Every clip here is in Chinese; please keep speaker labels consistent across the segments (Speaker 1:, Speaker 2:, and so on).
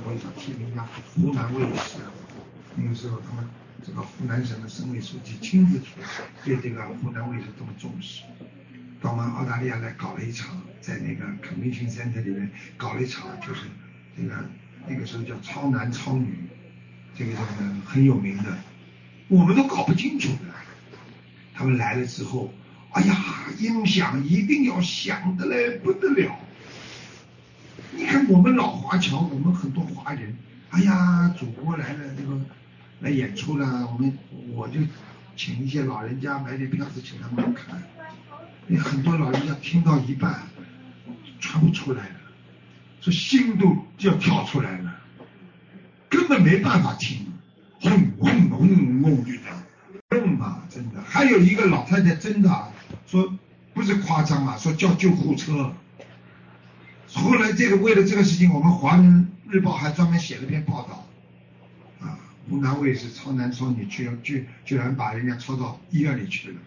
Speaker 1: 我也想提名一下湖南卫视，那个时候他们这个湖南省的省委书记亲自去对这个湖南卫视这么重视，到我们澳大利亚来搞了一场，在那个Convention Center里面搞了一场，就是这个那个时候叫超男超女，这个很有名的，我们都搞不清楚的。他们来了之后，哎呀，音响一定要响的嘞不得了。你看我们老华侨，我们很多华人，哎呀，祖国来了，这个来演出了，我就请一些老人家买点票子请他们看，那很多老人家听到一半传不出来了，这心都要跳出来了，根本没办法听，轰轰轰轰就这样。嘛，真的，还有一个老太太真的说不是夸张啊，说叫救护车。后来为了这个事情，我们华人日报还专门写了篇报道，啊，湖南卫视超男超女居然把人家超到医院里去了，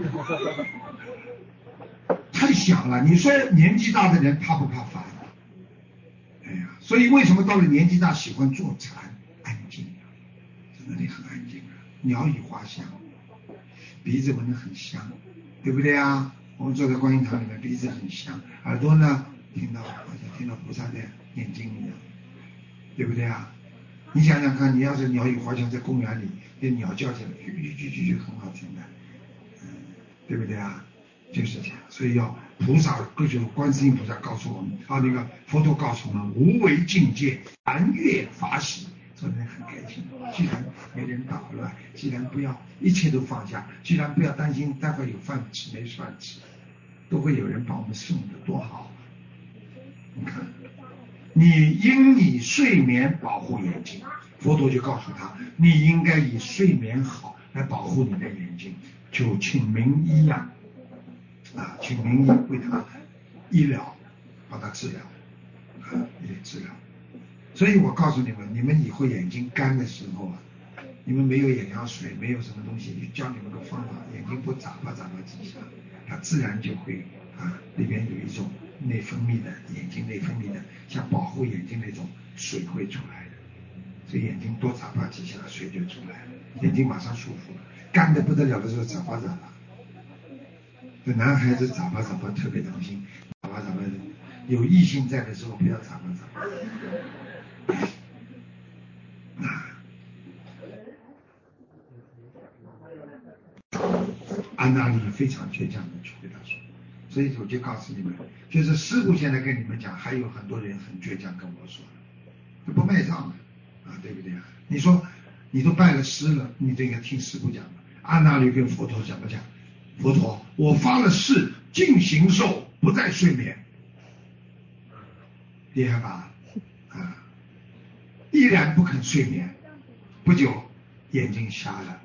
Speaker 1: 太响了。你说年纪大的人怕不怕烦？哎呀，所以为什么到了年纪大喜欢坐禅，安静，真的你很安静啊，鸟语花香。鼻子闻得很香，对不对啊？我们坐在观音堂里面，鼻子很香，耳朵呢好像听到菩萨的念经一样，对不对啊？你想想看，你要是鸟语花香在公园里，那鸟叫起来，啾，很好听的，对不对啊？就是这样，所以要菩萨，就是观世音菩萨告诉我们，那个佛陀告诉我们，无为境界，凡悦法喜。说人很开心，既然没人捣乱，既然不要一切都放下，既然不要担心待会有饭吃没饭吃，都会有人帮我们送的，多好。你看，你睡眠保护眼睛，佛陀就告诉他，你应该以睡眠好来保护你的眼睛，就请名医请名医为他医疗，帮他治疗，也治疗。所以我告诉你们，你们以后眼睛干的时候你们没有眼药水，没有什么东西，就教你们个方法，眼睛不眨巴几下，它自然就会里边有一种内分泌的，眼睛内分泌的，像保护眼睛那种水会出来的，所以眼睛多眨巴几下，水就出来了，眼睛马上舒服了。干的不得了的时候眨巴，这男孩子眨巴特别当心，眨巴有异性在的时候不要眨巴。安娜丽非常倔强的去跟他说，所以我就告诉你们，就是师父现在跟你们讲，还有很多人很倔强跟我说，这不卖账的对不对啊？你说你都拜了师了，你这个听师父讲的。安娜丽跟佛陀怎么讲？佛陀，我发了誓，尽形寿，不再睡眠，厉害吧？依然不肯睡眠，不久眼睛瞎了。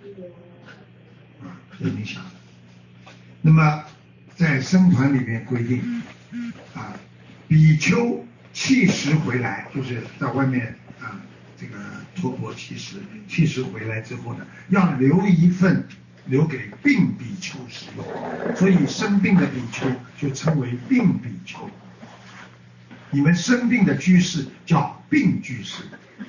Speaker 1: 眼睛瞎了。那么在僧团里面规定比丘弃食回来，就是在外面这个托钵弃食回来之后呢，要留一份留给病比丘食用，所以生病的比丘就称为病比丘。你们生病的居士叫病居士，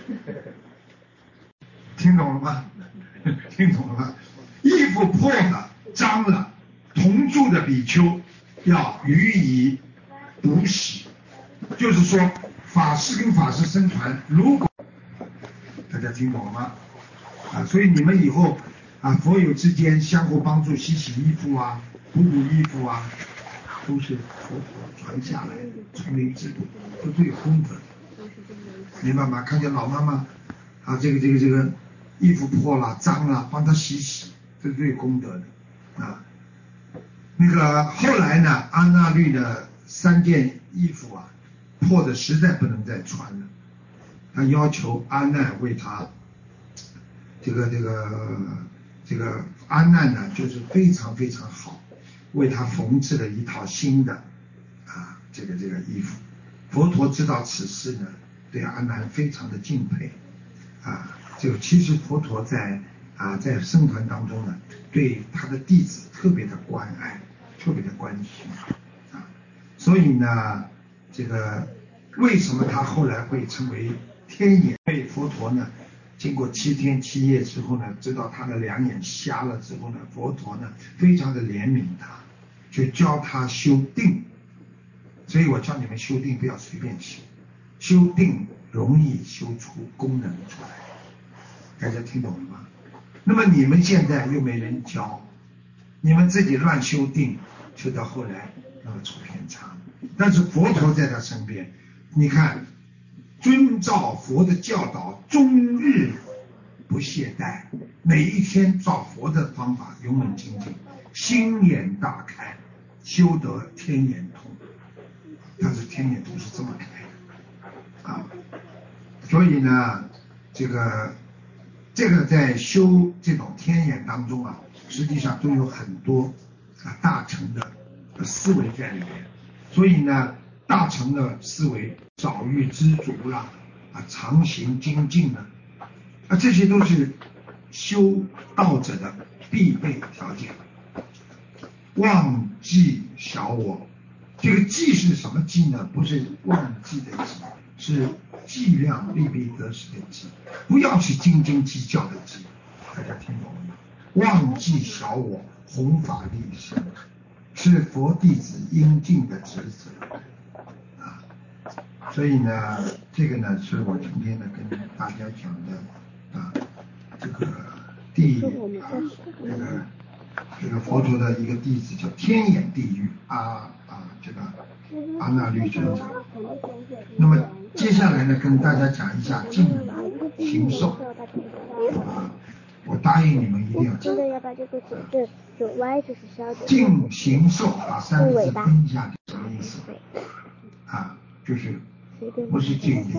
Speaker 1: 听懂了吗？听懂了吗？衣服破了脏了，同住的比丘要予以补洗，就是说法师跟法师僧团，如果大家听懂了吗？所以你们以后佛友之间相互帮助，洗洗衣服补衣服都是佛陀传下来的丛林制度，都有功德，明白吗？看见老妈妈这个衣服破了脏了，帮她洗，这是有功德的那个后来呢，安那律的3件衣服破的实在不能再穿了，他要求阿难为他这个阿难呢，就是非常非常好，为他缝制了一套新的这个衣服。佛陀知道此事呢，对阿难非常的敬佩其实佛陀在僧团当中呢，对他的弟子特别的关爱，特别的关心所以呢，这个为什么他后来会成为天眼？被佛陀呢，经过7天7夜之后呢，知道他的2眼瞎了之后呢，佛陀呢非常的怜悯他，就教他修定。所以我教你们修定不要随便修，修定容易修出功能出来。大家听懂了吗？那么你们现在又没人教，你们自己乱修定，修到后来那么出偏差。但是佛陀在他身边，你看遵照佛的教导，终日不懈怠，每一天照佛的方法勇猛精进，心眼大开，修得天眼通。但是天眼通是这么开的啊，所以呢，这个在修这种天眼当中啊，实际上都有很多大乘的思维在里面。所以呢，大乘的思维少欲知足啦，常行精进啦，这些都是修道者的必备条件。忘记小我，这个记是什么记呢？不是忘记的记，是计量利弊得失的计，不要去斤斤计较的计。大家听懂了吗？忘记小我，弘法利生，是佛弟子应尽的职责啊。所以呢，这个呢是我今天呢跟大家讲的啊，这个这个佛陀的一个弟子叫天眼地狱这个阿那律尊者。那么接下来呢，跟大家讲一下净行受我答应你们一定要讲。净行受把3个字拼一下，什么意思？就是不是净理，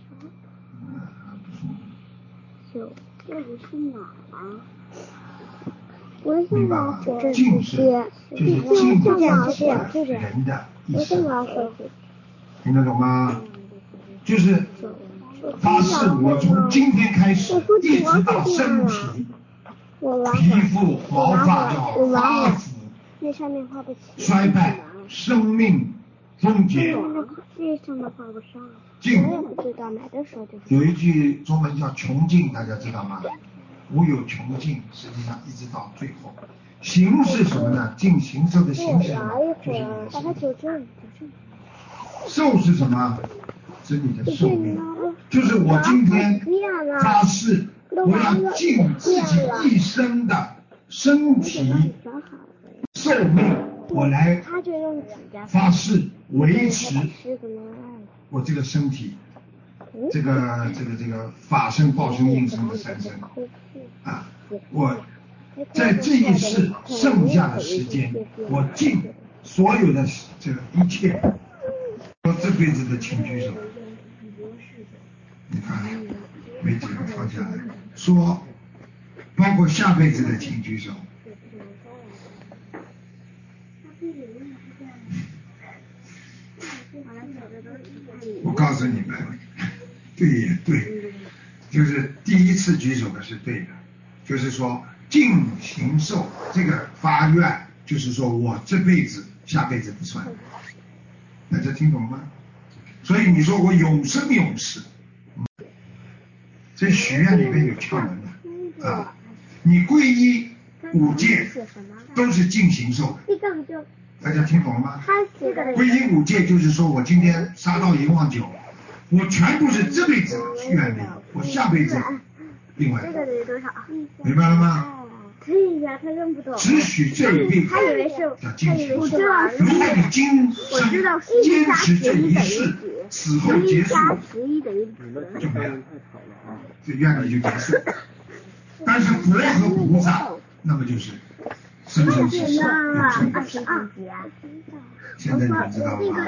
Speaker 1: 明白吗？净是就是净自己人的意思，听得懂吗？就是发誓我从今天开始一直到身体皮肤毛发要发腐衰败，生命终结。净有一句中文叫穷尽，大家知道吗？无有穷尽，实际上一直到最后。行是什么呢？净行受的行是什么？就是你的生命。受是什么？是你的寿命。就是我今天发誓，我要尽自己一生的身体寿命，我来发誓维持我这个身体，这个法身、报身、应身的3身我在这一世剩下的时间，我尽所有的这个一切。我这辈子的请举手，你看没几个放下来，说包括下辈子的请举手。我告诉你们，对也对，就是第一次举手的是对的，就是说净行受这个发愿，就是说我这辈子下辈子不算，大家听懂吗？所以你说我永生永世，这许愿里面有窍门的你皈依5戒都是净行受的，大家听懂了吗？皈依5戒就是说我今天杀盗淫妄酒，我全部是这辈子愿力，我下辈子另外明白了吗？只许这一辈子叫净行受。如果你今生坚持这一世，此后结束就没了，这愿力就结束。但是佛和菩萨那么就是生生世世有正果。现在你们知道了吗？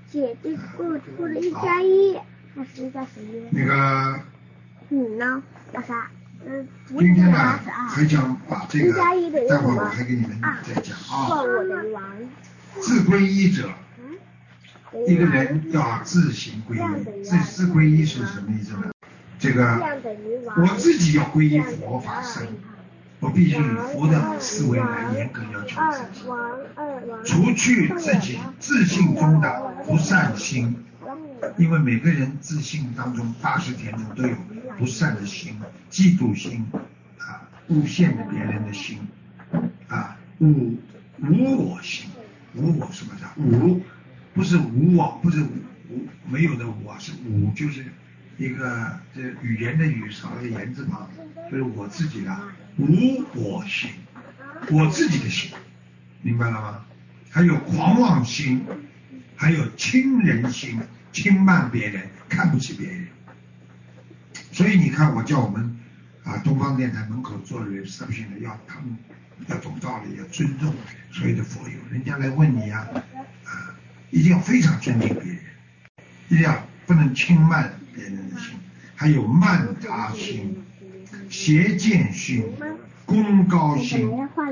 Speaker 1: 那个
Speaker 2: 你呢？老啥？
Speaker 1: 今天呢还想把这个，待会儿我还给你们再讲自皈依者，一个人要自行皈依。自皈依是什么意思呢？这个我自己要皈依佛法僧，我必须以佛的思维来严格要求自己，除去自己自信中的不善心， 因为每个人自信当中80天中都有不善的心、嫉妒心啊、诬陷的别人的心啊、无我心。无我什么的无不是无我，不是无没有的无啊，是无就是一个这语言的语少了个言字旁，就是我自己的无我心，我自己的心，明白了吗？还有狂妄心，还有轻人心，轻慢别人，看不起别人。所以你看，我叫我们东方电台门口做 reception 的，他们要懂道理，要尊重所有的佛友。人家来问你一定要非常尊敬别人，一定要不能轻慢别人的心，还有慢他心、邪见心、功高心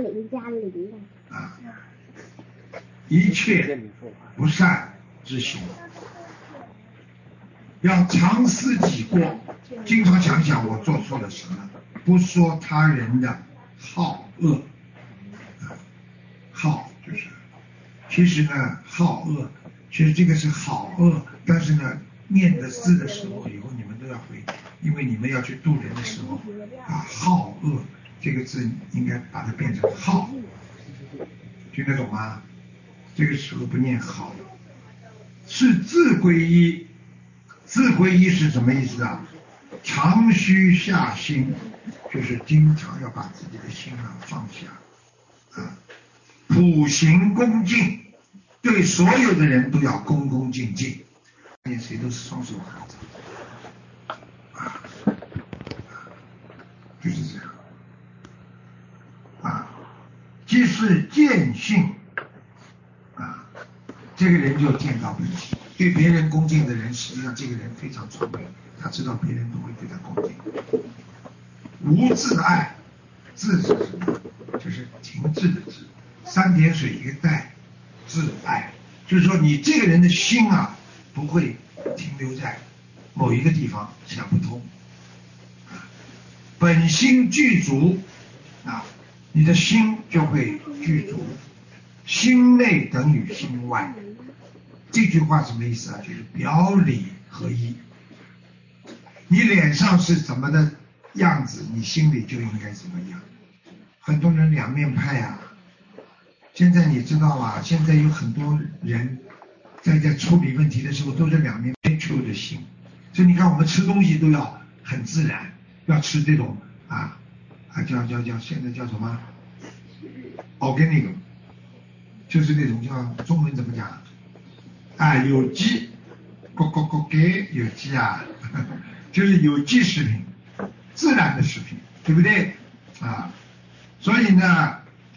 Speaker 1: 一切不善之心，要常思己过，经常想想我做错了什么，不说他人的好恶，好就是其实呢好恶，其实这个是好恶，但是呢念的字的时候以后你们都要会，因为你们要去度人的时候好恶这个字应该把它变成好，听得懂吗？这个时候不念好，是自归依。自归依是什么意思啊？常须下心，就是经常要把自己的心放下普行恭敬，对所有的人都要恭恭敬敬，见谁都是双手合掌就是这样即是见性这个人就见到本性。对别人恭敬的人，实际上这个人非常聪明，他知道别人都会对他恭敬。无自爱，自是什么？就是停滞的滞，3点水一个带，自爱，就是说你这个人的心不会停留在某一个地方想不通本心具足你的心就会具足，心内等于心外。这句话什么意思啊？就是表里合一。你脸上是怎么的样子，你心里就应该怎么样。很多人两面派现在你知道吗？现在有很多人在处理问题的时候都是两面true的心。所以你看我们吃东西都要很自然，要吃这种叫现在叫什么 organic， 就是那种叫中文怎么讲有机给有机就是有机食品，自然的食品，对不对所以呢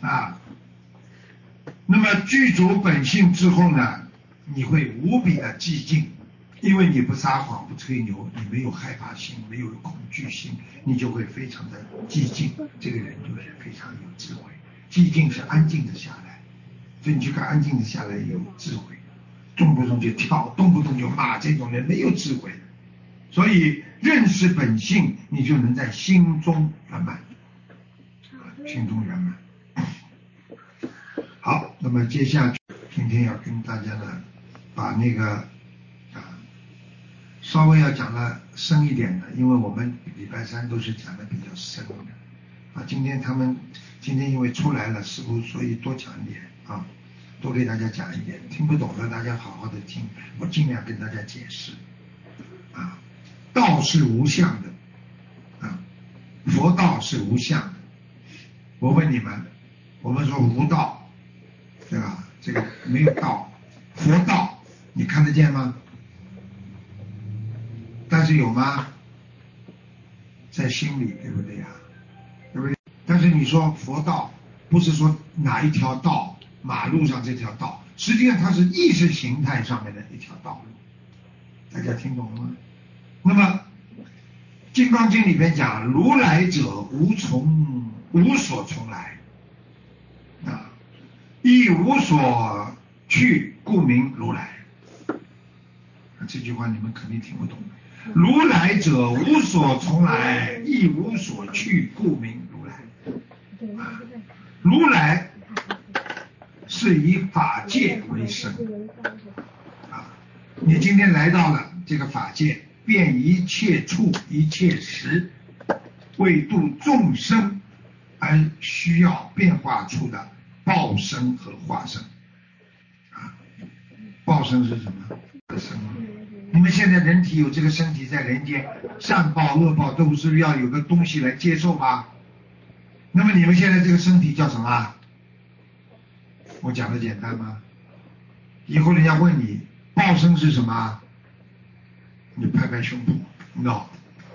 Speaker 1: 那么具足本性之后呢，你会无比的寂静，因为你不撒谎不吹牛，你没有害怕心，没有恐惧心，你就会非常的寂静，这个人就是非常有智慧。寂静是安静的下来，所以你去看安静的下来有智慧，动不动就跳，动不动就骂，这种人没有智慧。所以认识本性，你就能在心中圆满，心中圆满。好，那么接下去今天要跟大家呢把那个稍微要讲的深一点的，因为我们礼拜3都是讲的比较深的今天因为出来了师父，所以多讲一点多给大家讲一点，听不懂的大家好好的听，我尽量跟大家解释道是无相的佛道是无相的。我问你们，我们说无道对吧？这个没有道，佛道你看得见吗？但是有吗？在心里，对不对对不对？但是你说佛道不是说哪一条道，马路上这条道，实际上它是意识形态上面的一条道路，大家听懂了吗？那么《金刚经》里边讲，如来者无所从来亦无所去，故名如来。这句话你们肯定听不懂。如来者无所从来，亦无所去，故名如来。如来是以法界为生你今天来到了这个法界，遍一切处一切时，为度众生而需要变化出的报身和化身。报身是什么？身。你们现在人体有这个身体在人间，善报恶报都是要有个东西来接受吧？那么你们现在这个身体叫什么？我讲的简单吗？以后人家问你报身是什么，你拍拍胸脯 ，no，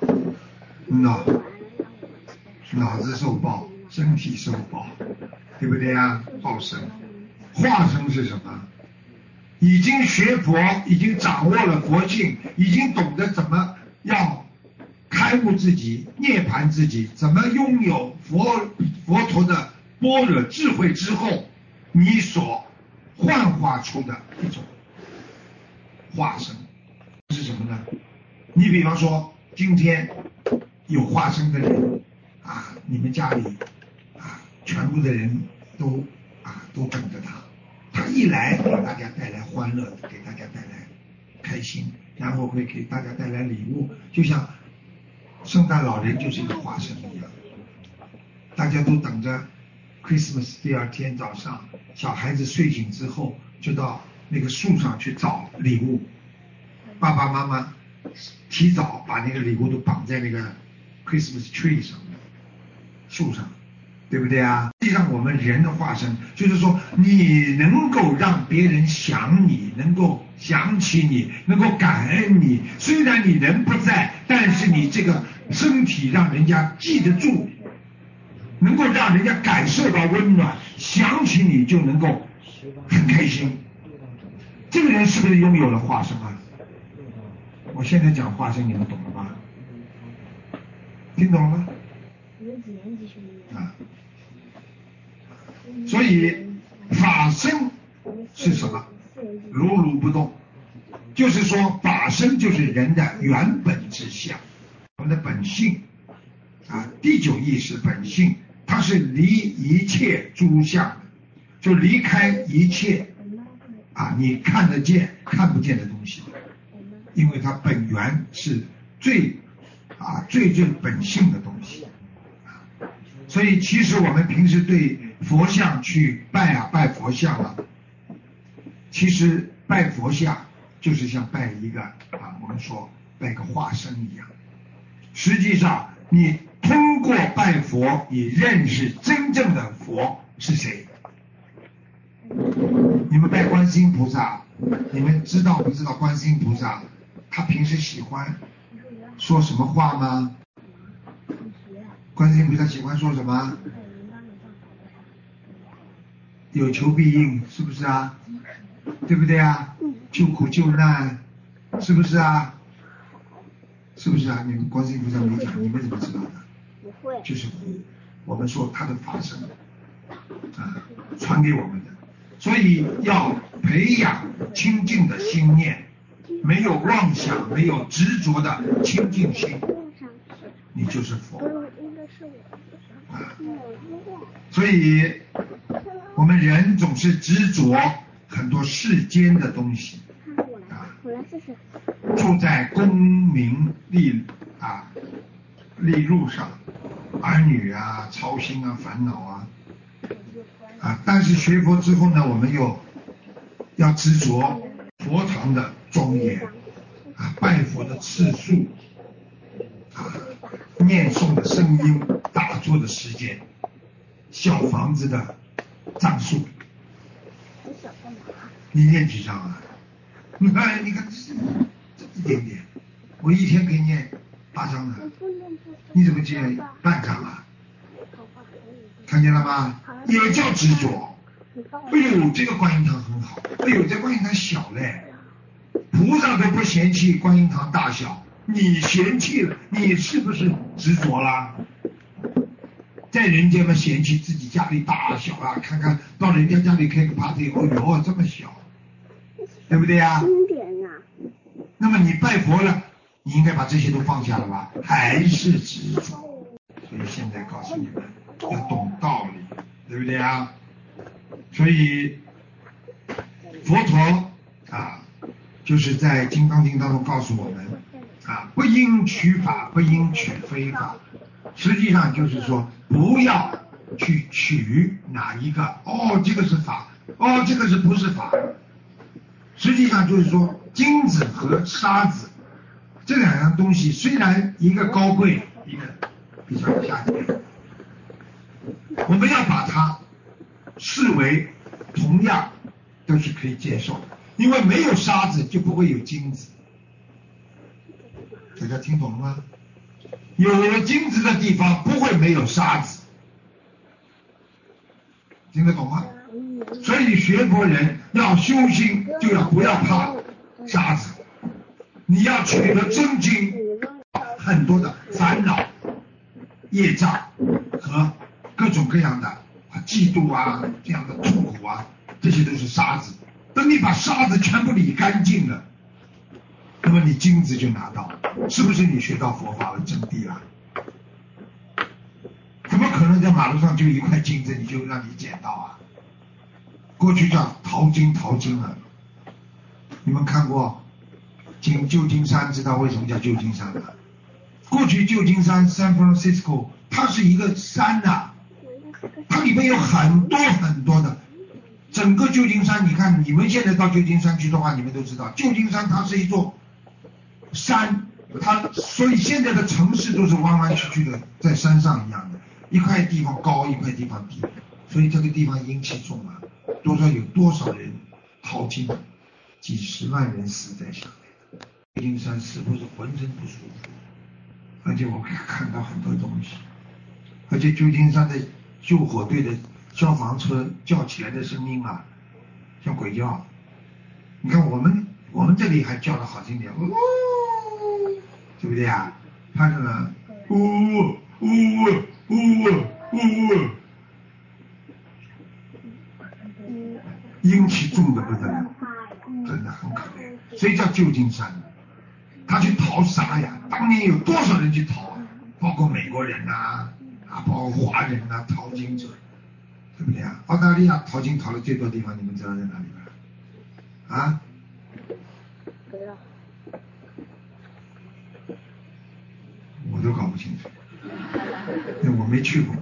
Speaker 1: 脑子受报，身体受报，对不对啊？报身。化身是什么？已经学佛，已经掌握了佛性，已经懂得怎么要开悟自己、涅槃自己，怎么拥有佛陀的般若智慧之后，你所幻化出的一种化身是什么呢？你比方说，今天有化身的人啊，你们家里啊，全部的人都等着他。他一来给大家带来欢乐，给大家带来开心，然后会给大家带来礼物，就像圣诞老人就是一个化身一样。大家都等着 Christmas 第二天早上，小孩子睡醒之后就到那个树上去找礼物，爸爸妈妈提早把那个礼物都绑在那个 Christmas tree 上，树上。对不对啊？实际上我们人的化身就是说，你能够让别人想你，能够想起你，能够感恩你。虽然你人不在，但是你这个身体让人家记得住，能够让人家感受到温暖，想起你就能够很开心。这个人是不是拥有了化身啊？我现在讲化身，你们懂了吗？听懂了吗？啊。所以法身是什么？如如不动，就是说法身就是人的原本之相，我们的本性啊，第九意识本性，它是离一切诸相的，就离开一切啊你看得见看不见的东西，因为它本源是最本性的东西。所以其实我们平时对佛像去拜佛像啊，其实拜佛像就是像拜一个我们说拜个化身一样。实际上你通过拜佛，你认识真正的佛是谁。你们拜观世音菩萨，你们知道不知道观世音菩萨他平时喜欢说什么话吗？观世音菩萨喜欢说什么？有求必应，是不是啊？对不对啊？救苦救难，是不是啊？是不是啊？你们观世音菩萨没讲，你们怎么知道的？
Speaker 2: 不会。
Speaker 1: 就是我们说他的法身传给我们的，所以要培养清净的心念，没有妄想，没有执着的清净心，你就是佛。所以我们人总是执着很多世间的东西住在功名利禄上，儿女操心烦恼但是学佛之后呢，我们又要执着佛堂的庄严拜佛的次数念诵的声音，打坐的时间，小房子的张数。你念几张啊？你看这一点点，我一天可以念8张的，你怎么念半张啊？看见了吗？也叫执着。哎呦，这个观音堂很好，哎呦，这观音堂小嘞，菩萨都不嫌弃观音堂大小，你嫌弃了，你是不是执着啦？在人间嘛，嫌弃自己家里大小看看到人家家里开个 party， 哦哟，这么小，对不对啊？那么你拜佛了，你应该把这些都放下了吧？还是执着？所以现在告诉你们要懂道理，对不对啊？所以佛陀就是在《金刚经》当中告诉我们啊，不应取法，不应取非法。实际上就是说，不要去取哪一个，这个是法，这个是不是法？实际上就是说，金子和沙子这两样东西，虽然一个高贵，一个比较下贱，我们要把它视为同样都是可以接受的，因为没有沙子就不会有金子。大家听懂了吗？有了金子的地方不会没有沙子，听得懂吗？所以学佛人要修心，就要不要怕沙子，你要取得真经，很多的烦恼、业障和各种各样的嫉妒啊，这样的痛苦啊，这些都是沙子。等你把沙子全部理干净了，那么你金子就拿到，是不是你学到佛法的真谛了？怎么可能在马路上就一块金子你就让你捡到啊？过去叫淘金啊，你们看过旧金山，知道为什么叫旧金山吗？过去旧金山 San Francisco 它是一个山啊，它里面有很多很多的，整个旧金山，你看你们现在到旧金山去的话，你们都知道旧金山它是一座山，所以现在的城市都是弯弯曲曲的，在山上一样的，一块地方高，一块地方低，所以这个地方阴气重啊，有多少人淘金，几十万人死在下面，旧金山是不是浑身不舒服？而且我看到很多东西，而且旧金山的救火队的消防车叫起来的声音啊，像鬼叫。你看我们这里还叫得好听点，对不对啊？他这个阴气重的不得了，真的很可怜，所以叫旧金山。他去淘沙呀，当年有多少人去淘啊？包括美国人包括华人淘金者，对不对啊？澳大利亚淘金淘的最多地方，你们知道在哪里吗？啊？我都搞不清楚，因为我没去过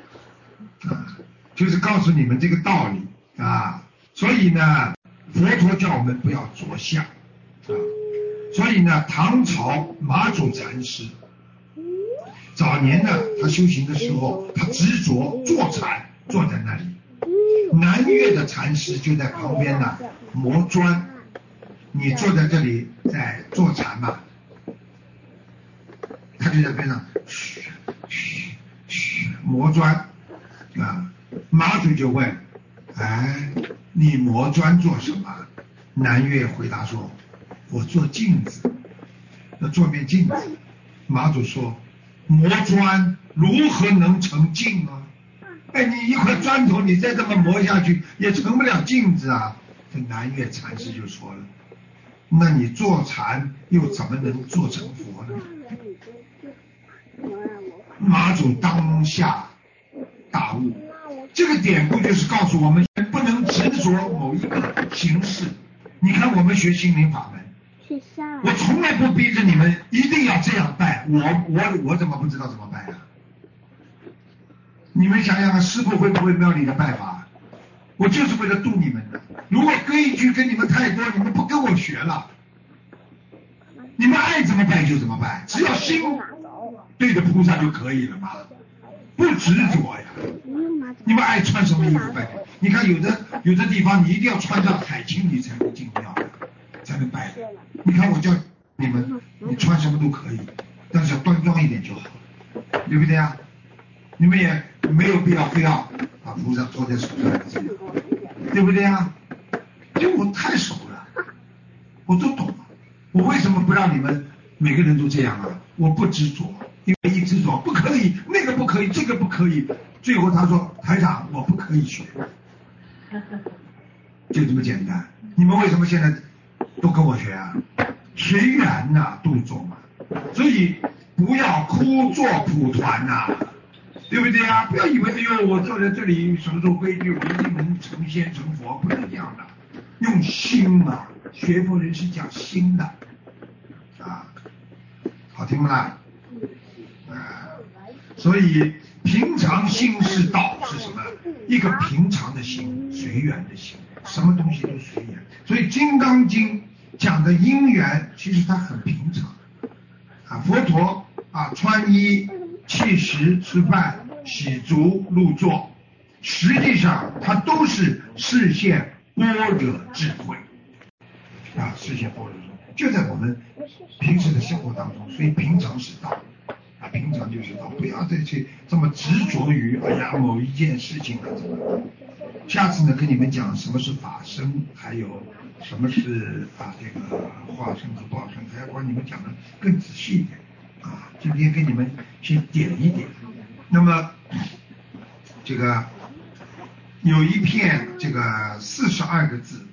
Speaker 1: 就是告诉你们这个道理啊。所以呢，佛陀叫我们不要着相所以呢，唐朝马祖禅师早年呢，他修行的时候，他执着坐禅，坐在那里。南岳的禅师就在旁边呢磨砖，你坐在这里在坐禅嘛，他就在边上磨砖马祖就问，你磨砖做什么？南岳回答说，我做镜子，要做面镜子。马祖说，磨砖如何能成镜啊？你一块砖头你再这么磨下去也成不了镜子啊。这南岳禅师就说了，那你坐禅又怎么能做成佛呢？马祖当下大悟，这个典故就是告诉我们不能执着某一个形式。你看我们学心灵法门，我从来不逼着你们一定要这样拜，我怎么不知道怎么拜啊？你们想想看，师父会不会庙里的拜法？我就是为了度你们的。如果规矩跟你们太多，你们不跟我学了，你们爱怎么拜就怎么拜，只要心对着菩萨就可以了嘛，不执着呀。你们爱穿什么衣服拜？你看有的地方你一定要穿上海青你才能进庙的，才能拜的。你看我叫你们，你穿什么都可以，但是要端庄一点就好，对不对啊？你们也没有必要非要把菩萨托在手上，对不对啊？因为我太熟了，我都懂。我为什么不让你们每个人都这样啊？我不执着，因为一执着不可以，那个不可以，这个不可以，最后他说台长我不可以学，就这么简单。你们为什么现在都跟我学啊？随缘呐，度众啊。所以不要枯坐蒲团呐，对不对啊？不要以为我坐在这里守守规矩，我一定能成仙成佛，不是这样的。用心啊， 学佛人是讲心的啊，好听不啦？所以平常心是道是什么？一个平常的心，随缘的心，什么东西都随缘。所以《金刚经》讲的因缘，其实它很平常啊。佛陀啊，穿衣、弃食、吃饭、洗足、入座，实际上它都是示现般若智慧啊，示现般若智慧，就在我们平时的生活当中。所以平常是道。平常就是道，不要再去这么执着于某一件事情啊怎么。下次呢跟你们讲什么是法身，还有什么是这个化身和报身，还要帮你们讲的更仔细一点啊。今天跟你们先点一点。那么这个有一篇这个42个字，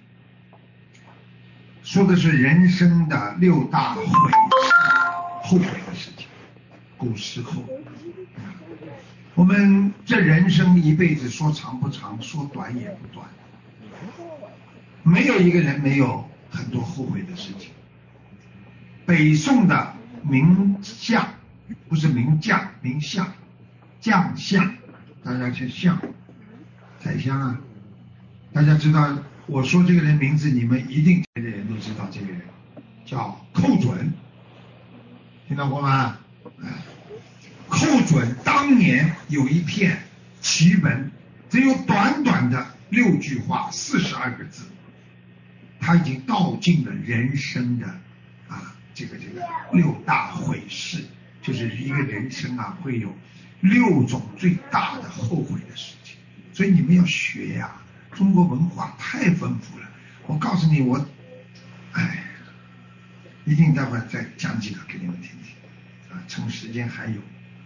Speaker 1: 说的是人生的6大后悔的事情。古时候，我们这人生一辈子说长不长，说短也不短，没有一个人没有很多后悔的事情。北宋的名相，不是名将，名相，将相，大家去相，宰相啊，大家知道，我说这个人名字，你们一定这个人都知道，这个人叫寇准，听到过吗？寇准当年有一篇奇文，只有短短的6句话，42个字，他已经道尽了人生的这个6大悔事，就是一个人生会有6种最大的后悔的事情。所以你们要学呀，中国文化太丰富了。我告诉你，一定待会儿再讲几个给你们听听趁时间还有。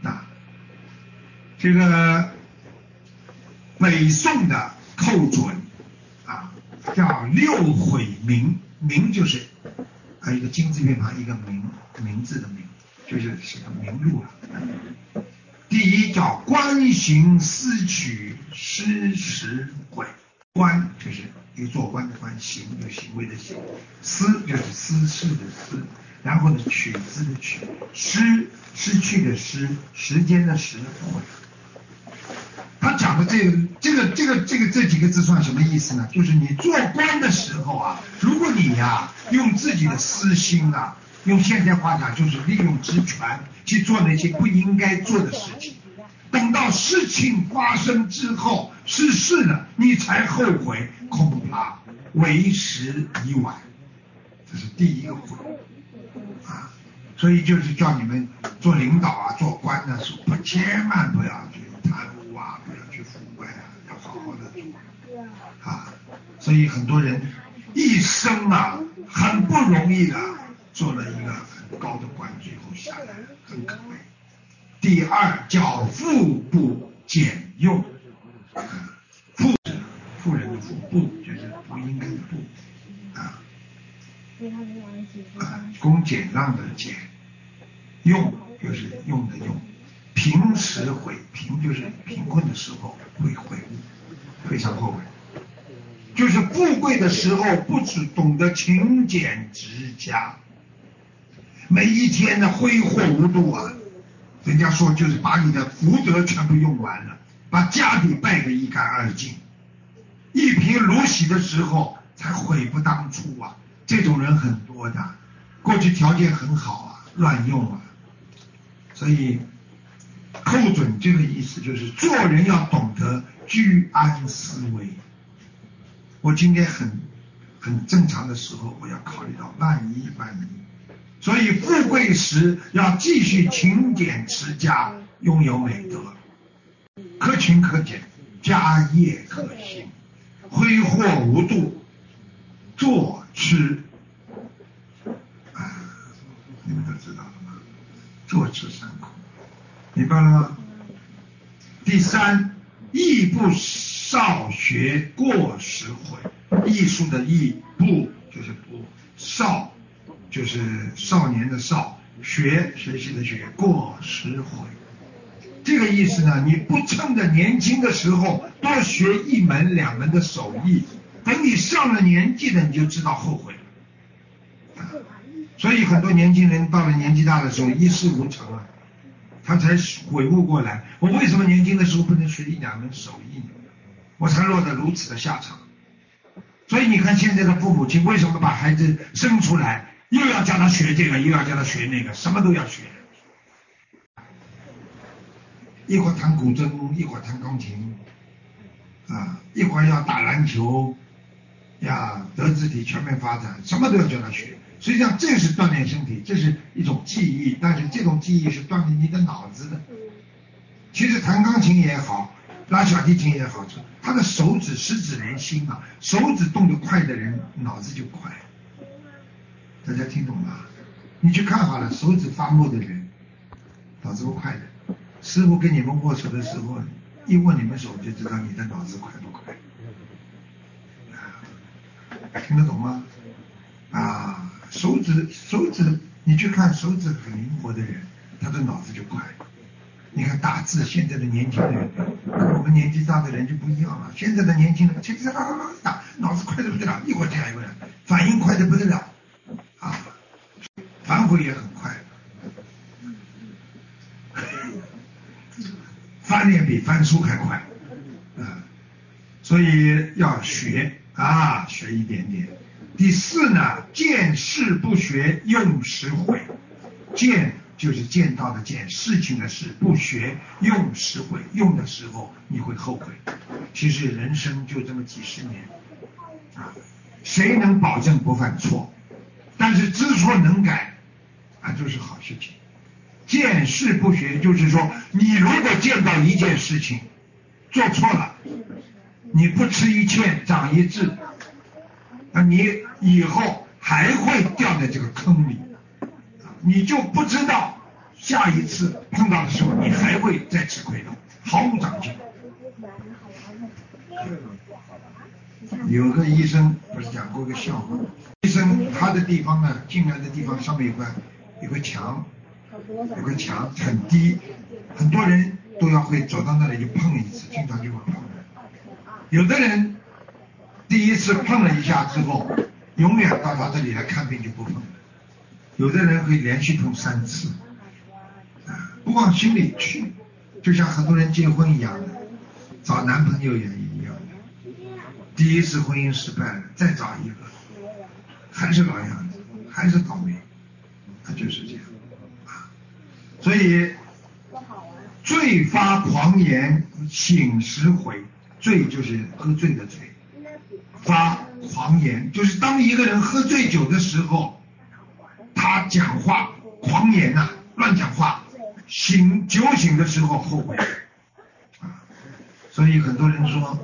Speaker 1: 这个北宋的寇准叫6悔名，名就是一个金字边旁一个名字的名，就是个名录了。第一叫观行思取失时悔，观就是一个做官的官，行就是行为的行，思就是思事的思，然后呢取之的取，失去的失，时间的时，悔。他讲的这几个字算什么意思呢？就是你做官的时候如果你用自己的私心用现代话讲就是利用职权去做那些不应该做的事情，等到事情发生之后失事了，你才后悔，恐怕为时已晚。这是第一个悔所以就是叫你们做领导做官的时候，千万不要去贪污不要去腐败要好好的做所以很多人一生很不容易的做了一个很高的官，最后下来很可悲。第二叫富不俭用，富人的富，不就是不应该的不恭俭让的俭，用就是用的用，贫时悔，贫就是贫困的时候会悔悟，非常后悔。就是富贵的时候不只懂得勤俭持家，每一天的挥霍无度人家说就是把你的福德全部用完了，把家底败得一干二净，一贫如洗的时候才悔不当初这种人很多的，过去条件很好乱用所以寇准这个意思就是做人要懂得居安思危。我今天很正常的时候，我要考虑到万一，所以富贵时要继续勤俭持家，拥有美德，可勤可俭，家业可兴，挥霍无度，坐吃你们都知道了吗？坐吃山空，明白了吗？第三，艺不少学过时悔，艺术的艺，不就是不，少就是少年的少，学习的学，过时悔。这个意思呢，你不趁着年轻的时候多学1门2门的手艺，等你上了年纪了，你就知道后悔了。 所以很多年轻人到了年纪大的时候一事无成啊，他才悔悟过来，我为什么年轻的时候不能学一两门手艺呢？我才落得如此的下场。所以你看现在的父母亲为什么把孩子生出来，又要叫他学这个，又要叫他学那个，什么都要学，一会儿弹古筝，一会儿弹钢琴啊，一会儿要打篮球呀，德智体全面发展，什么都要叫他学。实际上这是锻炼身体，这是一种技艺，但是这种技艺是锻炼你的脑子的。其实弹钢琴也好，拉小提琴也好，他的手指十指连心啊，手指动得快的人脑子就快。大家听懂吗？你去看好了，手指发木的人脑子不快的。师傅跟你们握手的时候，一握你们手就知道你的脑子快不快。听得懂吗？啊，手指，你去看手指很灵活的人，他的脑子就快。你看打字，现在的年轻人跟我们年纪大的人就不一样了。现在的年轻人，打，脑子快得不得了，一会儿这样一会儿，反应快得不得了啊，反悔也很快，翻脸比翻书还快啊，所以要学啊，学一点点。第四呢，见事不学，用时悔。见就是见到的见，事情的事，不学用时悔，用的时候你会后悔。其实人生就这么几十年啊，谁能保证不犯错？但是知错能改啊，就是好事情。见事不学，就是说你如果见到一件事情做错了，你不吃一堑长一智，那你以后还会掉在这个坑里，你就不知道下一次碰到的时候你还会再吃亏的，毫无长进。有个医生不是讲过一个笑话，医生他的地方呢，进来的地方上面有个墙很低，很多人都要会走到那里就碰一次，经常就会碰。有的人第一次碰了一下之后，永远到他这里来看病就不碰了。有的人会连续碰3次，不往心里去，就像很多人结婚一样的，找男朋友也一样的，第一次婚姻失败了，再找一个，还是老样子，还是倒霉，他就是这样啊。所以醉发狂言，醒时悔。醉就是喝醉的醉，发狂言就是当一个人喝醉酒的时候，他讲话狂言啊，乱讲话，酒醒的时候后悔啊。所以很多人说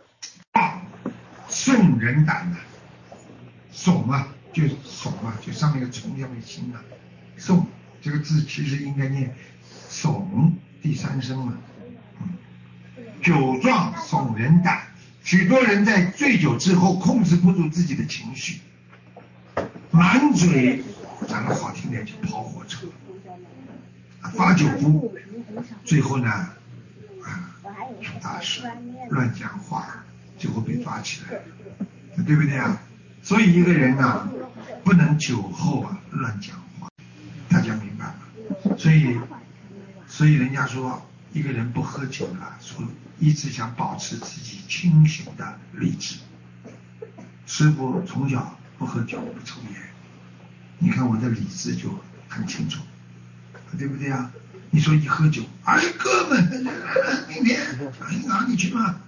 Speaker 1: 宋人胆啊，耸啊，就是耸啊，就上面一个虫下面心啊，宋这个字其实应该念耸第3声嘛。酒壮怂人胆，许多人在醉酒之后控制不住自己的情绪，满嘴讲得好听点就跑火车，发酒疯，最后呢出大事，乱讲话，最后被抓起来了，对不对啊？所以一个人啊，不能酒后啊乱讲话，大家明白吗？所以人家说一个人不喝酒了，说一直想保持自己清醒的理智。师父从小不喝酒不抽烟，你看我的理智就很清楚，对不对啊？你说一喝酒，哎哥们，明天哪里去嘛？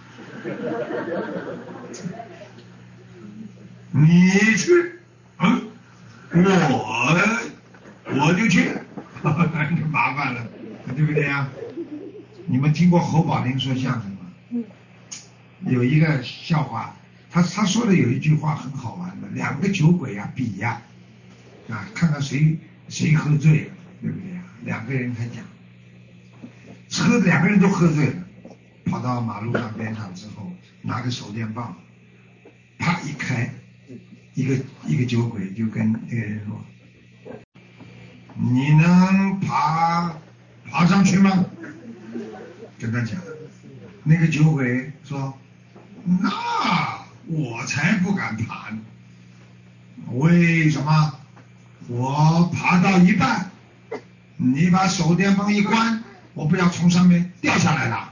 Speaker 1: 你去，我就去，就麻烦了，对不对啊？你们听过侯宝林说相声吗？有一个笑话，他说的有一句话很好玩的，2个酒鬼啊比呀，看看谁喝醉了，对不对啊？2个人还讲，2个人都喝醉了，跑到马路上边上之后，拿个手电棒，啪一开，一个酒鬼就跟那个人说：“你能爬上去吗？”跟他讲，那个酒鬼说：“那我才不敢爬呢。为什么？ 我爬到一半，你把手电棒一关，我不要从上面掉下来了。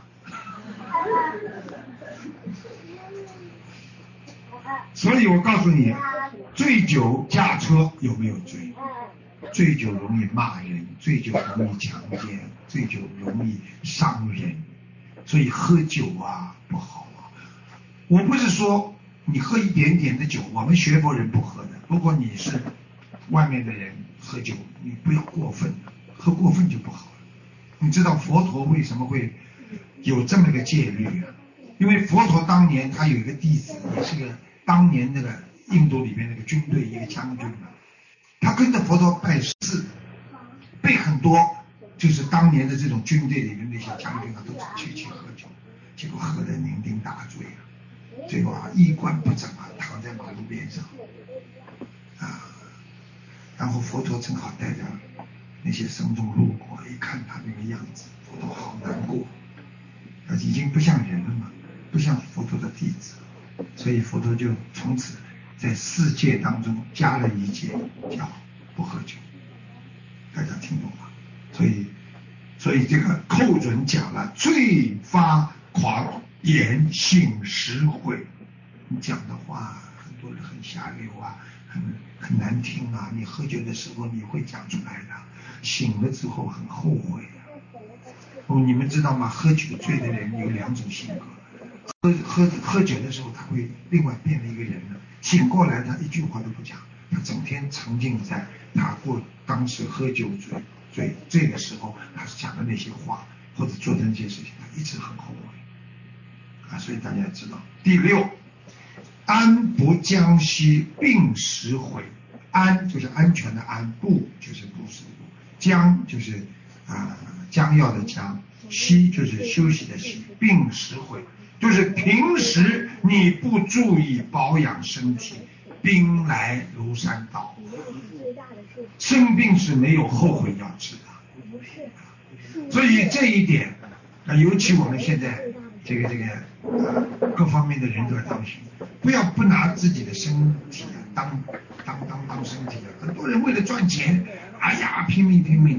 Speaker 1: 所以我告诉你，醉酒驾车有没有罪？醉酒容易骂人，醉酒容易强奸，醉酒容易伤人，所以喝酒啊不好啊。我不是说你喝一点点的酒，我们学佛人不喝的。如果你是外面的人喝酒，你不要过分，喝过分就不好了。你知道佛陀为什么会有这么个戒律啊？因为佛陀当年他有一个弟子，也是个当年那个印度里面那个军队一个将军嘛，他跟着佛陀拜师，被很多就是当年的这种军队里面那些将军啊都去喝酒，结果喝得酩酊大醉啊，最后啊衣冠不整啊，躺在马路边上啊，然后佛陀正好带着那些僧众路过，一看他那个样子，佛陀好难过，已经不像人了嘛，不像佛陀的弟子，所以佛陀就从此在4戒当中加了一戒，叫不喝酒。大家听懂吗？所以这个寇准讲了，醉发狂言性实悔，你讲的话很多人很下流啊，很难听啊，你喝酒的时候你会讲出来的，醒了之后很后悔啊。你们知道吗？喝酒醉的人有2种性格，喝酒的时候他会另外变了一个人了，醒过来他一句话都不讲，他整天沉浸在他当时喝酒醉的时候他讲的那些话或者做的那些事情，他一直很后悔啊。所以大家知道，第6，安不将息并时悔。安就是安全的安，不就是不是的不，将就是将要的将，息就是休息的息，并时悔就是平时你不注意保养身体，兵来如山倒。生病是没有后悔药治的，所以这一点尤其我们现在这个各方面的人都要当心，不拿自己的身体当身体啊！很多人为了赚钱，哎呀拼命的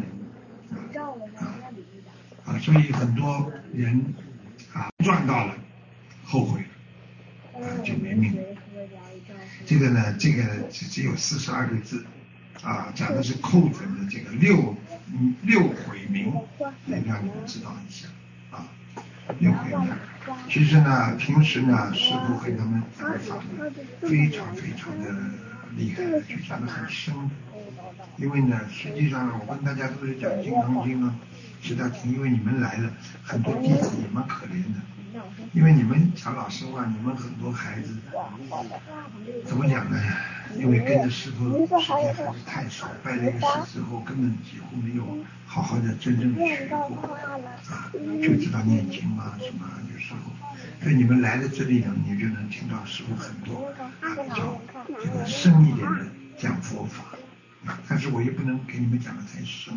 Speaker 1: 所以很多人赚到了后悔了就没命了。这个呢，这个只有42个字讲的是寇准的这个六悔名，也让你们知道一下6悔名。其实呢，平时呢，师父跟他们讲法非常的厉害，就讲得很深。因为呢，实际上我跟大家都是讲金刚经啊，实在听，因为你们来了，很多弟子也蛮可怜的。因为你们讲老实话，你们很多孩子怎么讲呢？因为跟着师父时间还是太少，拜了一个师之后，根本几乎没有好好的真正的学过就知道念经什么有时候。所以你们来了这里呢，你就能听到师父很多比较这个深一点的讲佛法但是我也不能给你们讲的太深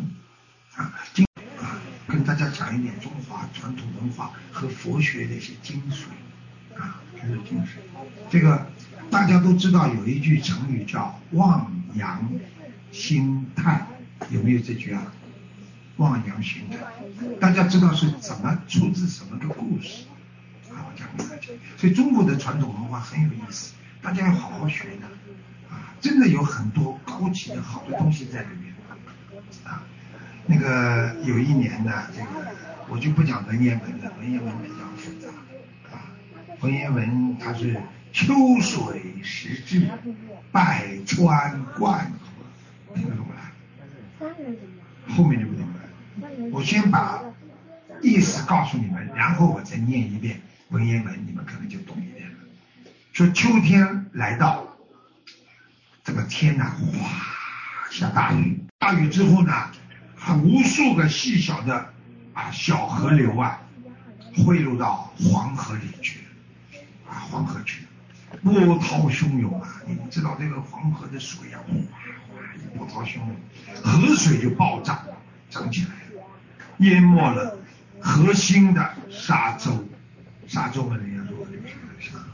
Speaker 1: 跟大家讲一点中华传统文化和佛学的一些精髓这是精髓。这个大家都知道有一句成语叫望洋兴泰，有没有这句望洋兴泰，大家知道是怎么出自什么个故事我讲给大家。所以中国的传统文化很有意思，大家要好好学的真的有很多高级的好的东西在里面那个有一年呢，这个我就不讲文言文了，文言文比较复杂文言文它是秋水时至，百川贯河，听得懂吗？后面就不懂了。我先把意思告诉你们，然后我再念一遍文言文，你们可能就懂一点了。说秋天来到，这个天哗下大雨，大雨之后呢无数个细小的小河流汇入到黄河里去黄河去波涛汹涌你知道这个黄河的水波涛汹涌，河水就暴涨起来了，淹没了河心的沙洲。沙洲嘛，人家说就是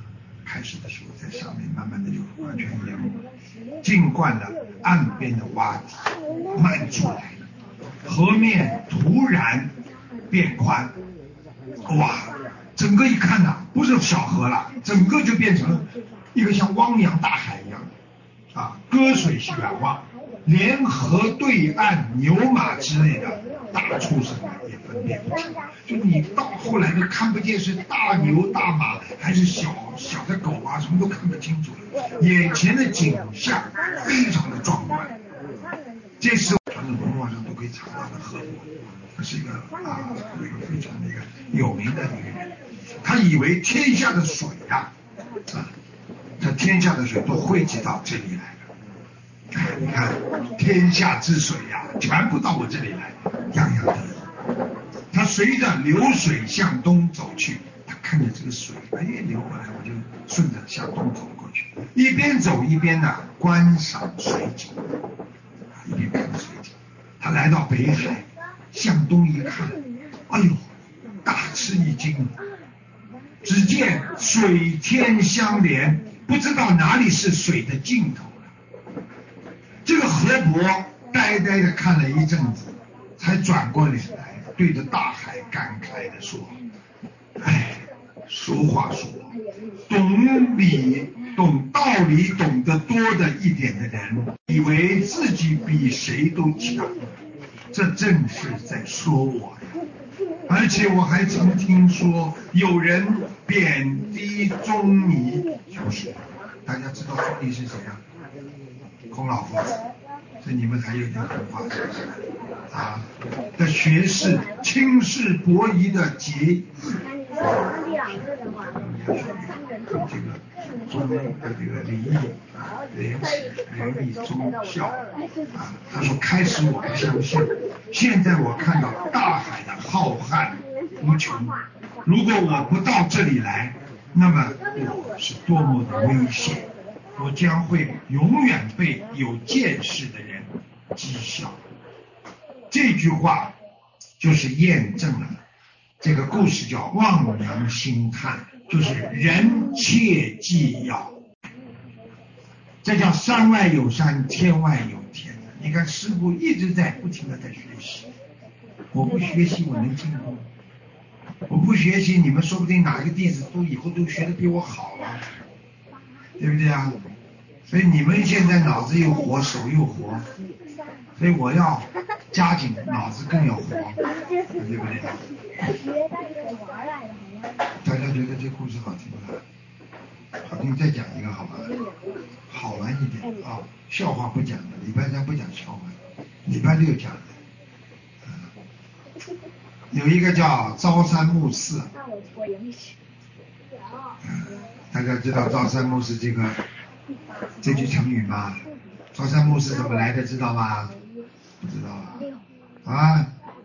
Speaker 1: 开始的时候在上面，慢慢的就完全淹没，浸灌了岸边的洼地，漫出来了，河面突然变宽，哇，整个一看呐，不是小河了，整个就变成了一个像汪洋大海一样啊，歌水远望，连河对岸牛马之类的大畜生也分辨不清，就你到后来都看不见是大牛大马还是小的狗啊，什么都看不清楚了，眼前的景象非常的壮观。这是传统文化上都可以查到的河伯，他是一个非常的一个有名的一个人，他以为天下的水啊，他天下的水都汇集到这里来了。你看天下之水呀，全部到我这里来，样样得意。他随着流水向东走去，他看着这个水，流过来，我就顺着向东走过去，一边走一边呢观赏水景，一边看水景。他来到北海，向东一看，哎呦，大吃一惊，只见水天相连，不知道哪里是水的尽头了。这个河伯呆呆地看了一阵子，才转过脸来，对着大海感慨地说：“哎，俗话说，懂道理懂得多的一点的人，以为自己比谁都强，这正是在说我呀。而且我还曾听说有人贬低钟离，就是大家知道钟离是谁啊？孔老夫子，所以你们还有点文化知识啊的学士，轻视伯夷的结义。这个钟的这个礼义啊，仁义忠孝啊，他说开始我不相信，现在我看到大海的浩瀚无穷，如果我不到这里来，那么我是多么的危险，我将会永远被有见识的人讥笑。这句话就是验证了这个故事叫望洋兴叹，就是人切记要，这叫山外有山，天外有天。你看师父一直在不停的在学习，我不学习我能进步，我不学习你们说不定哪一个弟子都以后都学得比我好了，对不对啊？所以你们现在脑子又活，手又活，所以我要加紧脑子更要活，对不对？大家觉得这故事好听吗？好听，再讲一个好吧，好玩一点啊！笑话不讲的，礼拜三不讲笑话，礼拜六讲的。有一个叫朝三暮四，大家知道朝三暮四这句成语吗？朝三暮四怎么来的知道吗？不知道啊？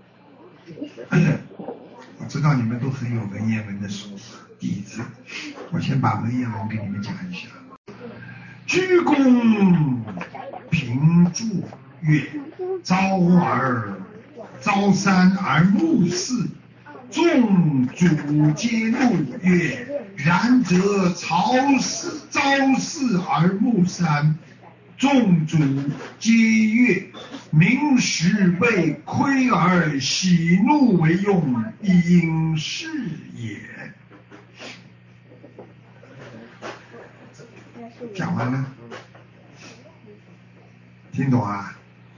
Speaker 1: 我知道你们都很有文言文的底子，我先把文言文给你们讲一下。鞠躬平祝曰：朝三而暮四，众主皆怒曰：然则朝四而暮三，众主皆悦，民时谓亏而喜怒为用，应是也。讲完了，听懂啊？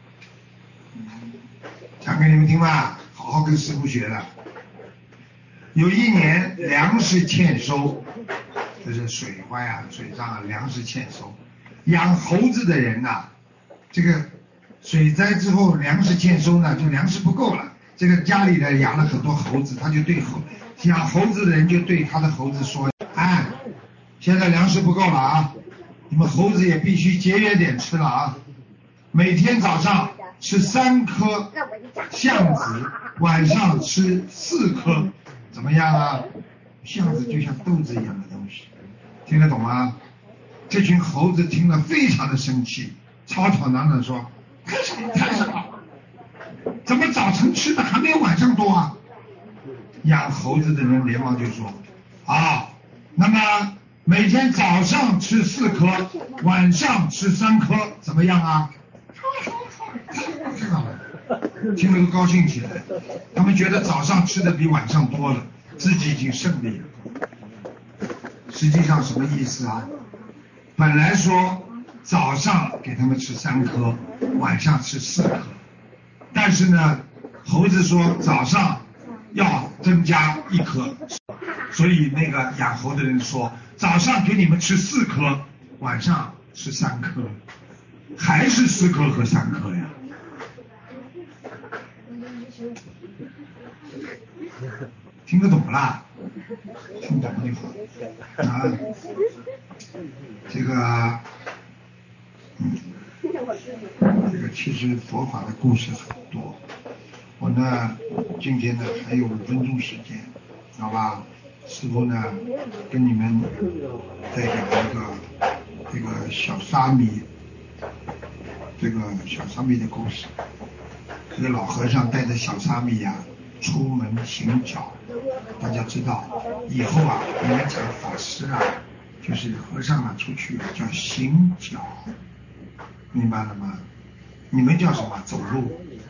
Speaker 1: 讲给你们听吧，好好跟师父学了。有一年粮食欠收，就是水灾啊、水涨啊，粮食欠收。养猴子的人呐，这个水灾之后粮食欠收呢，就粮食不够了。这个家里呢养了很多猴子，他就对养猴子的人就对他的猴子说：“哎，现在粮食不够了啊，你们猴子也必须节约点吃了啊！每天早上吃3颗橡子，晚上吃4颗，怎么样啊？橡子就像豆子一样的东西，听得懂吗？”这群猴子听了非常的生气，吵吵嚷嚷说：“太少，怎么早晨吃的还没有晚上多啊？”养猴子的人连忙就说：“啊，那么每天早上吃4颗，晚上吃3颗，怎么样啊？听了都高兴起来，他们觉得早上吃的比晚上多了，自己已经胜利了。实际上什么意思啊？本来说早上给他们吃3颗，晚上吃4颗，但是呢，猴子说早上要增加1颗，所以那个养猴的人说早上给你们吃4颗，晚上吃3颗，还是4颗和3颗呀。听得懂不啦？听懂就好啊。这个其实佛法的故事很多。我呢，今天呢还有5分钟时间，好吧？师父呢跟你们再讲一个这个小沙弥，这个小沙弥的故事。这个老和尚带着小沙弥呀出门行脚。大家知道以后啊，我们讲法师啊，就是和尚啊出去叫行脚，明白了吗？你们叫什么？走路。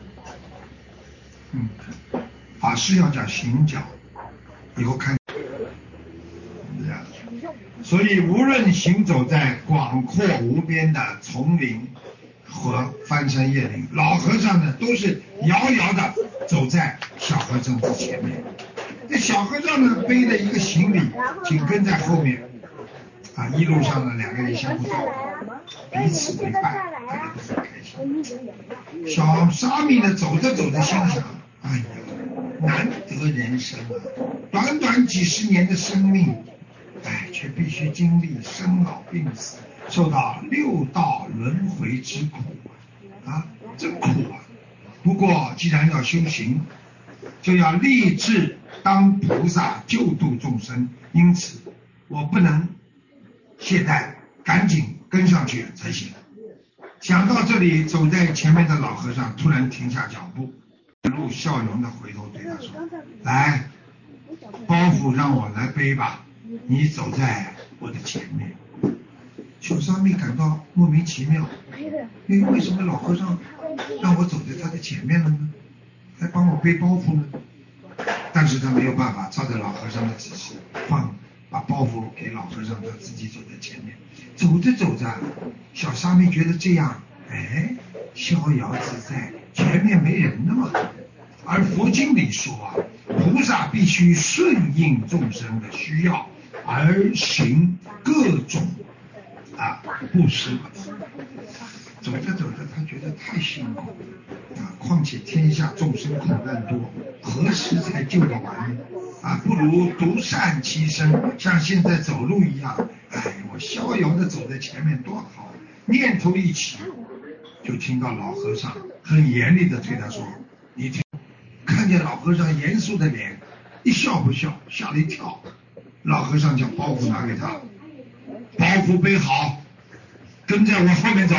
Speaker 1: 法师要讲行脚，以后看这样。所以无论行走在广阔无边的丛林和翻山越岭，老和尚呢都是遥遥的走在小和尚的前面。这小和尚呢背着一个行李，紧跟在后面。一路上呢2个人相互照顾，彼此为伴，大家都很开心。小沙弥呢走着走着心想，哎呀，难得人生啊，短短几十年的生命，却必须经历生老病死，受到6道轮回之苦真苦啊！不过既然要修行，就要立志当菩萨救度众生，因此我不能懈怠，赶紧跟上去才行。想到这里，走在前面的老和尚突然停下脚步，一路笑容的回头对他说，来，包袱让我来背吧，你走在我的前面。小沙弥感到莫名其妙，为什么老和尚让我走在他的前面了呢？还帮我背包袱呢？但是他没有办法，照着老和尚的指示把包袱给老和尚，他自己走在前面。走着走着，小沙弥觉得这样逍遥自在，前面没人了嘛。而佛经里说菩萨必须顺应众生的需要而行各种布施。走着走着，他觉得太辛苦了况且天下众生苦难多，何时才救得完呢？不如独善其身，像现在走路一样，我逍遥的走在前面多好。念头一起，就听到老和尚很严厉的对他说，你听。看见老和尚严肃的脸，一笑不笑，吓了一跳。老和尚将包袱拿给他，包袱背好，跟在我后面走。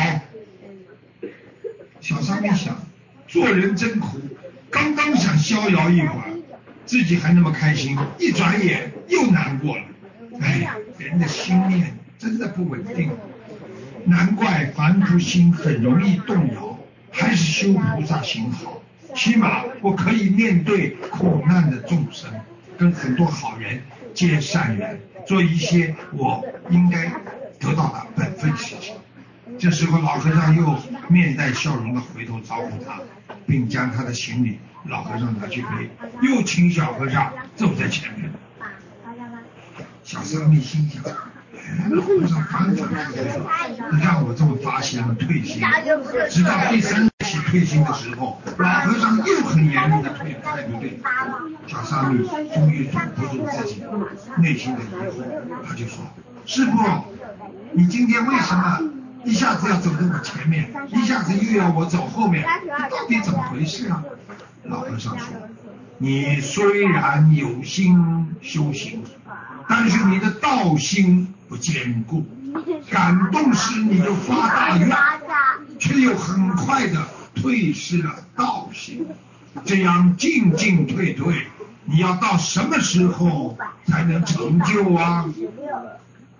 Speaker 1: 小沙弥想，做人真苦，刚刚想逍遥一会儿，自己还那么开心，一转眼又难过了。人的心念真的不稳定，难怪凡夫心很容易动摇，还是修菩萨行好，起码我可以面对苦难的众生，跟很多好人结善缘，做一些我应该得到的本分事情。这时候老和尚又面带笑容的回头招呼他，并将他的行李老和尚拿去背，又请小和尚走在前面。小沙弥心想，老和尚反复让我这么发心退心，直到第3起退心的时候，老和尚又很严厉的态度对小沙弥，终于忍不住自己内心的疑惑，他就说，师父，你今天为什么一下子要走在我前面，一下子又要我走后面，你到底怎么回事啊？老和尚说，你虽然有心修行，但是你的道心不坚固，感动时你就发大愿，却又很快的退失了道心，这样进进退退，你要到什么时候才能成就啊？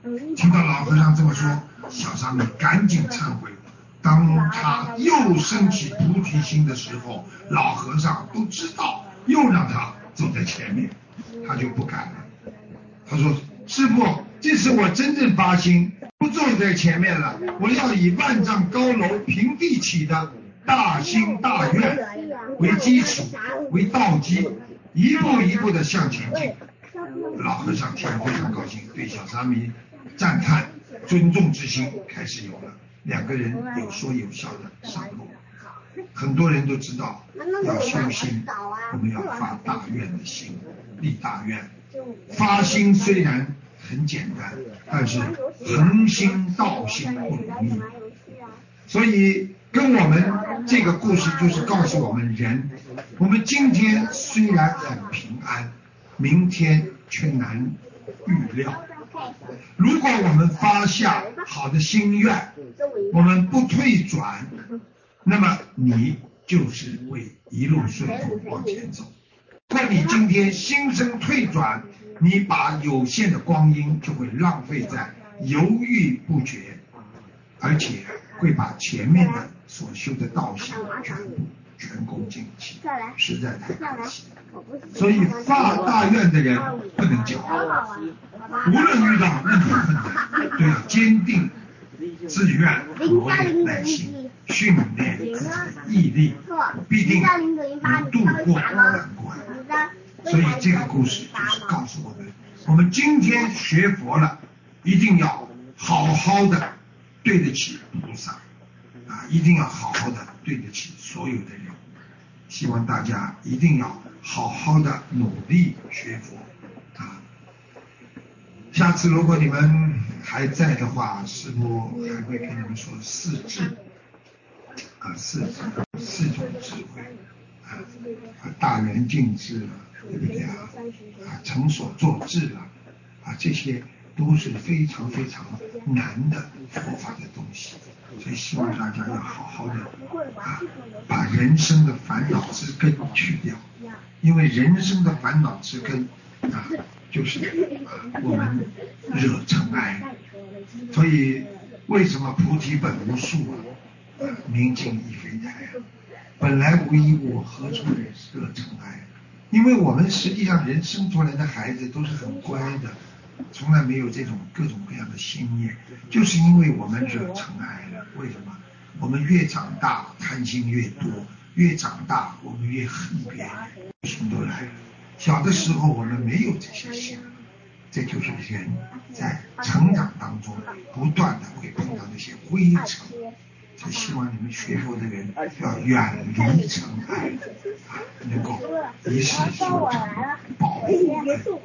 Speaker 1: 听到老和尚这么说，小沙弥赶紧忏悔。当他又升起菩提心的时候，老和尚都知道，又让他走在前面，他就不敢了。他说：师父，这次我真正发心，不走在前面了，我要以万丈高楼平地起的大心大愿为基础，为道基，一步一步的向前进。老和尚听了非常高兴，对小沙弥赞叹，尊重之心开始有了。两个人有说有笑的上路。很多人都知道，要修心，我们要发大愿的心，立大愿。发心虽然很简单，但是恒心道心不容易。所以跟我们这个故事就是告诉我们人，我们今天虽然很平安，明天却难预料。如果我们发下好的心愿，我们不退转，那么你就是会一路顺风往前走。如果你今天心生退转，你把有限的光阴就会浪费在犹豫不决，而且会把前面的所修的道行全功尽弃，实在太可惜。所以发大愿的人不能骄傲，无论遇到任何困难，都要坚定自愿，磨练耐心，训练自己的毅力，必定能度过难关。所以这个故事就是告诉我们，我们今天学佛了，一定要好好的对得起菩萨一定要好好的对得起所有的人。希望大家一定要好好的努力学佛下次如果你们还在的话，师父还会跟你们说四智四种智慧大圆镜智对不对成所作智这些都是非常非常难的佛法的东西。所以希望大家要好好的把人生的烦恼之根去掉，因为人生的烦恼之根就是我们惹尘埃。所以为什么菩提本无树明镜亦非台本来无一物，何处惹尘埃？因为我们实际上人生出来的孩子都是很乖的，从来没有这种各种各样的心念，就是因为我们惹尘埃了。为什么？我们越长大贪心越多，越长大我们越恨别人，心都来了。小的时候我们没有这些心，这就是人在成长当中不断的会碰到那些灰尘。所以希望你们学佛的人要远离尘埃能够一世修成保护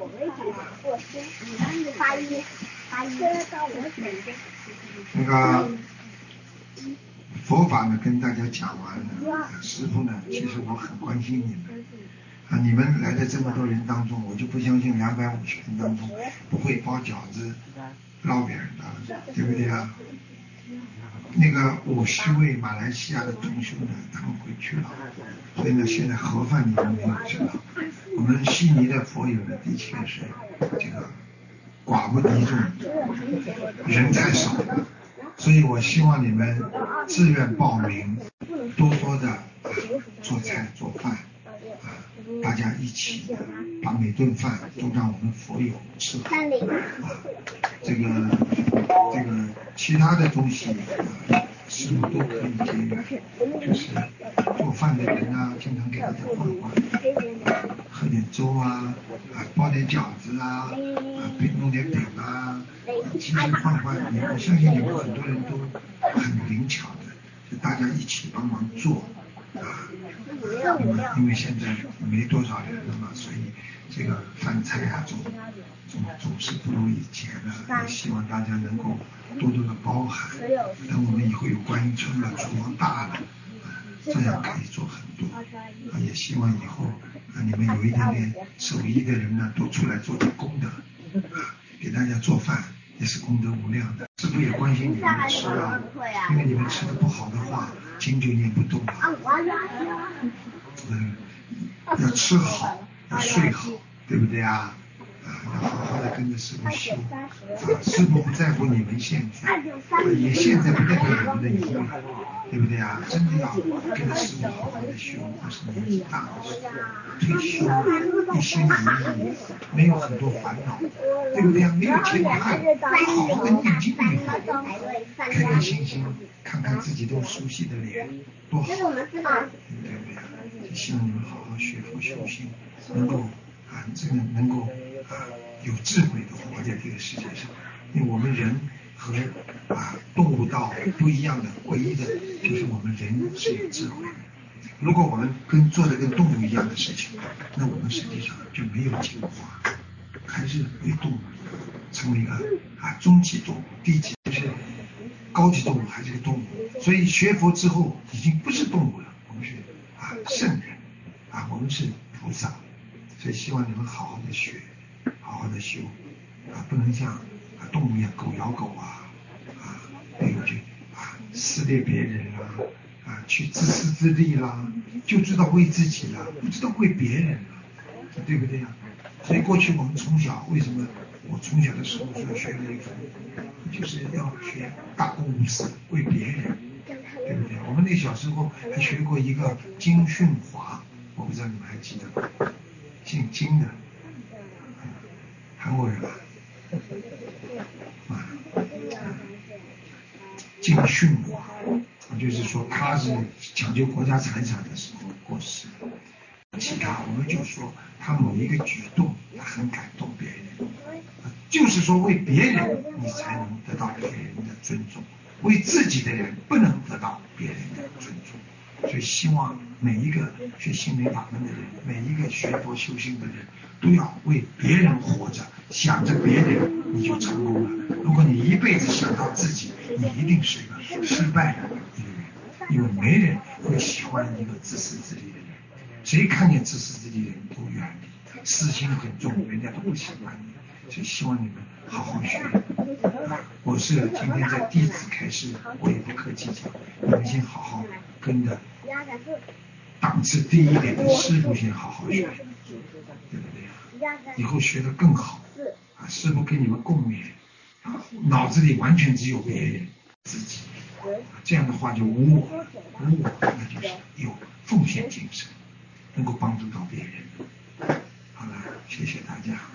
Speaker 1: 那个佛法呢跟大家讲完了，师父呢其实我很关心你们你们来的这么多人当中，我就不相信250人当中不会包饺子捞饼的，对不对那个50位马来西亚的同修呢，他们回去了，所以呢，现在盒饭你们没有吃到。我们悉尼的佛友呢，的确是这个寡不敌众，人太少了，所以我希望你们自愿报名，多多的做菜做饭大家一起把每顿饭都让我们佛友吃好这个其他的东西师父都可以节约，就是做饭的人经常给大家换换，喝点粥包点饺子弄点饼其实换换我相信你们很多人都很灵巧的，就大家一起帮忙做因为现在没多少人了嘛，所以这个饭菜总是不如以前了，也希望大家能够多多的包涵。等我们以后有观音村了，厨房大了这样可以做很多也希望以后你们有一点点手艺的人呢，多出来做点功德给大家做饭也是功德无量的。师父也关心你们的吃因为你们吃的不好的话，经就念不动了要吃好，要睡好，对不对要好好的跟着师父修师父不在乎你们现在，也现在不代表你们的以后，对不对啊？真的要跟着师父好好的修，或是年纪大的时候退休一心一意，没有很多烦恼，对不对啊？没有钱看，好好的念经以后，开开心心看看自己都熟悉的脸，多好，对不对啊？就希望你们好好学佛修心，能够真的能够有智慧的活在这个世界上。因为我们人和动物道不一样的，唯一的就是我们人是有智慧的。如果我们做的跟动物一样的事情，那我们实际上就没有进化，还是为动物，成为一个中级动物，低级就是高级动物，还是个动物。所以学佛之后已经不是动物了，我们是圣人我们是菩萨。所以希望你们好好的学，好好的修不能像动物一样狗咬狗对不对撕裂别人去自私自利啦，就知道为自己啦，不知道为别人啦，对不对所以过去我们从小为什么我从小的时候就要学雷锋，就是要学大公无私，为别人，对不对？我们那小时候还学过一个金训华，我不知道你们还记得吗？姓金的韩国人金训华，就是说他是抢救国家财产的时候过世。其他我们就说他某一个举动他很感动别人，就是说为别人你才能得到别人的尊重，为自己的人不能得到别人的尊重。所以希望每一个学心灵法门的人，每一个学佛修心的人，都要为别人活着，想着别人你就成功了。如果你一辈子想到自己，你一定是一个失败的一个人，因为没人会喜欢一个自私自利的人，谁看见自私自利的人都远离，私心很重，人家都不喜欢你。所以希望你们好好学我是今天在弟子开示，我也不客气讲，你们先好好跟着档次低一点的师父先好好学，对不对以后学得更好师父给你们共勉脑子里完全只有别人自己这样的话就无我了，无我那就是有奉献精神，能够帮助到别人。好了，谢谢大家。